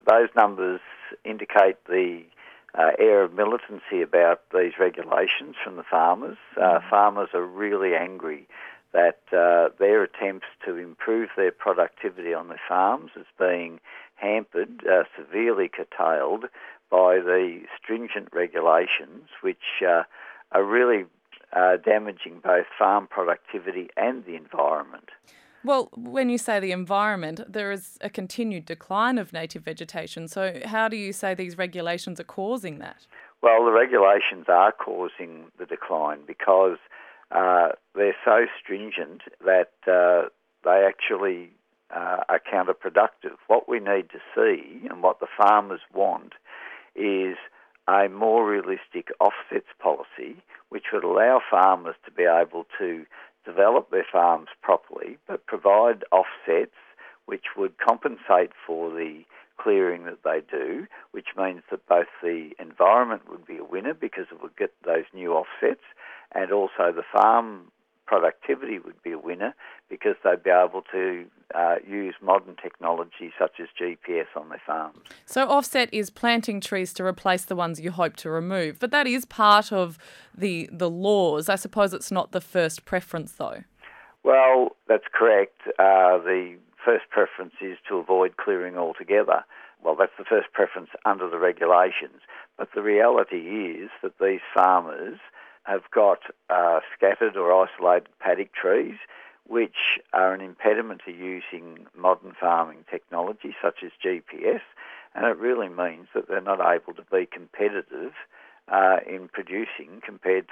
Those numbers indicate the air of militancy about these regulations from the farmers. Farmers are really angry that their attempts to improve their productivity on their farms is being hampered, severely curtailed by the stringent regulations which are really damaging both farm productivity and the environment. Well, when you say the environment, there is a continued decline of native vegetation. So how do you say these regulations are causing that? Well, the regulations are causing the decline because they're so stringent that they actually are counterproductive. What we need to see and what the farmers want is a more realistic offsets policy which would allow farmers to be able to develop their farms properly but provide offsets which would compensate for the clearing that they do, which means that both the environment would be a winner because it would get those new offsets, and also the farm productivity would be a winner because they'd be able to use modern technology such as GPS on their farms. So offset is planting trees to replace the ones you hope to remove, but that is part of the laws. I suppose it's not the first preference though. Well, that's correct. The first preference is to avoid clearing altogether. Well, that's the first preference under the regulations. But the reality is that these farmers have got scattered or isolated paddock trees which are an impediment to using modern farming technology such as GPS, and it really means that they're not able to be competitive in producing compared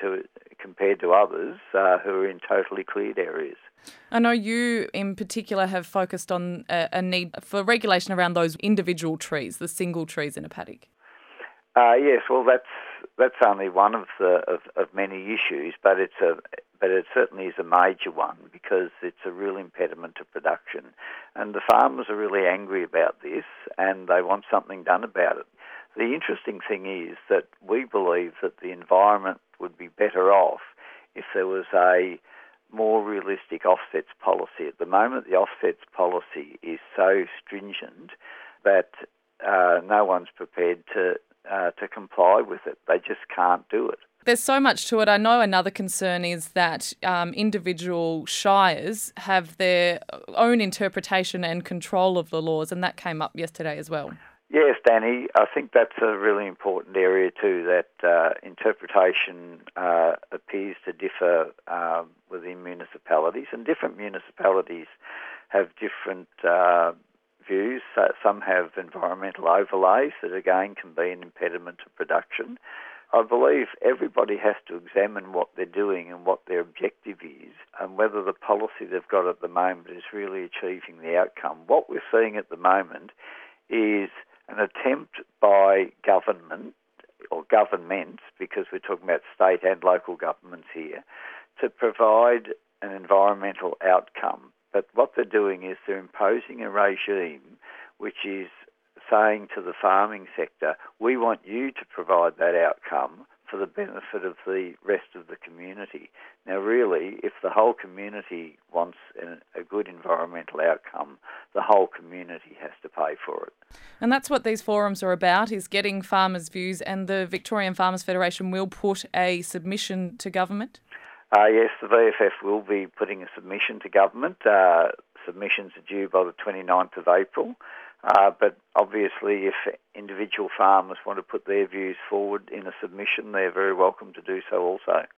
to others who are in totally cleared areas. I know you in particular have focused on a need for regulation around those individual trees, the single trees in a paddock. Yes, well, that's only one of many issues, but it certainly is a major one because it's a real impediment to production, and the farmers are really angry about this, and they want something done about it. The interesting thing is that we believe that the environment would be better off if there was a more realistic offsets policy. At the moment, the offsets policy is so stringent that no one's prepared to comply with it. They just can't do it. There's so much to it. I know another concern is that individual shires have their own interpretation and control of the laws, and that came up yesterday as well. Yes, Danny, I think that's a really important area too, that interpretation appears to differ within municipalities, and different municipalities have different views. Some have environmental overlays that again can be an impediment to production. I believe everybody has to examine what they're doing and what their objective is and whether the policy they've got at the moment is really achieving the outcome. What we're seeing at the moment is an attempt by government or governments, because we're talking about state and local governments here, to provide an environmental outcome. But what they're doing is they're imposing a regime which is saying to the farming sector, we want you to provide that outcome for the benefit of the rest of the community. Now really, if the whole community wants a good environmental outcome, the whole community has to pay for it. And that's what these forums are about, is getting farmers' views, and the Victorian Farmers Federation will put a submission to government? Yes, the VFF will be putting a submission to government. Submissions are due by the 29th of April. But obviously if individual farmers want to put their views forward in a submission, they're very welcome to do so also.